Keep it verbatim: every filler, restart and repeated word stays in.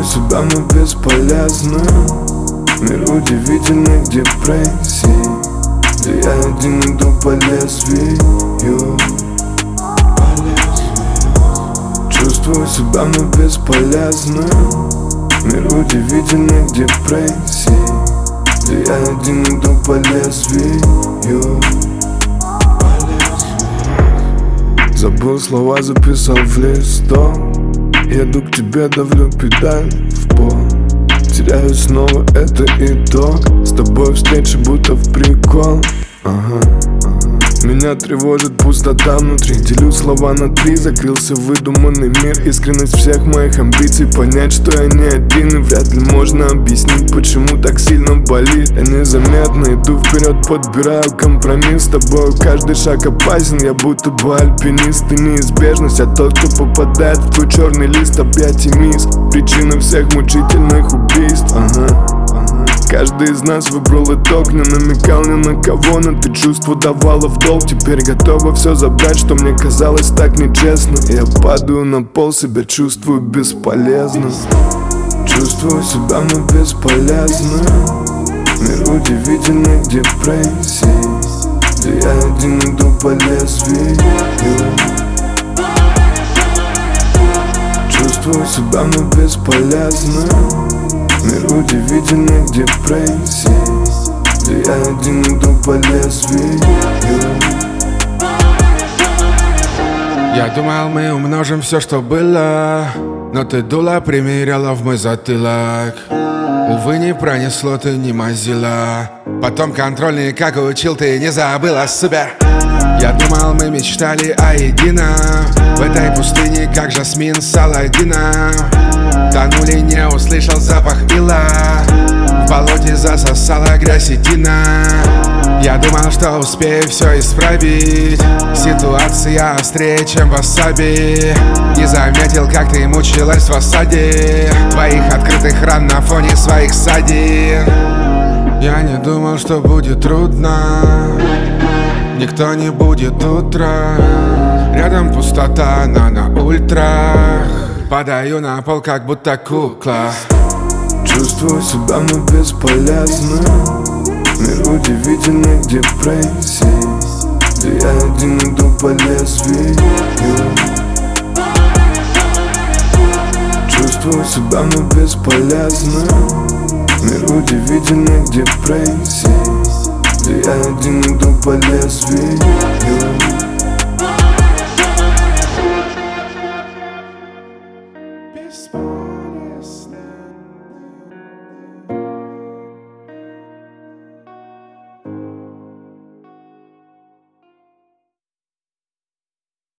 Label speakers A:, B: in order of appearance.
A: себя, но бесполезно. Мир удивительных депрессий, где я один иду по лезвию. Чувствую себя, но бесполезно. Мир удивительных депрессий, где я один иду по лезвию. Забыл слова, записал в листок. Еду к тебе, давлю педаль в пол. Теряю снова, это итог. С тобой встреча будто в прикол. Ага, ага. Меня тревожит пустота внутри. Делю слова на три, закрылся выдуманный мир. Искренность всех моих амбиций, понять, что я не один. И вряд ли можно объяснить, почему так сильно болит. Я незаметно иду вперед, подбираю компромисс. С тобой каждый шаг опасен, я будто бы альпинист. Ты неизбежность, а тот, кто попадает в твой черный лист, объятий мисс. Причина всех мучительных убийств. Ага. Каждый из нас выбрал итог, не намекал ни на кого, но ты чувство давала в долг. Теперь готова все забрать, что мне казалось так нечестно. Я падаю на пол, себя чувствую бесполезно. Чувствую себя, но бесполезно. Мир удивительных депрессий, где я один иду по лезвию. Чувствую себя, но бесполезно. Мир удивительных депрессий, где я один иду по лезвию.
B: Я думал, мы умножим все, что было, но ты дула, примеряла в мой затылок. Увы, не пронесло, ты не мазила. Потом контрольный, как учил, ты не забыла себя. Я думал, мы мечтали о едином в этой пустыне, как жасмин с Аладдина. Тонули, не услышал запах ила. В болоте засосала грязь и тина. Я думал, что успею все исправить. Ситуация острее, чем васаби. Не заметил, как ты мучилась в осаде твоих открытых ран на фоне своих ссадин. Я не думал, что будет трудно. Никто не будет утра. Рядом пустота, но на ультрах. Падаю на пол, как будто кукла.
A: Чувствую себя, но бесполезно. Мир удивительных депрессий, где я один иду по лезвию. Чувствую себя, но бесполезно. Мир удивительных депрессий, где я один иду по лезвию.
B: Бесполезно.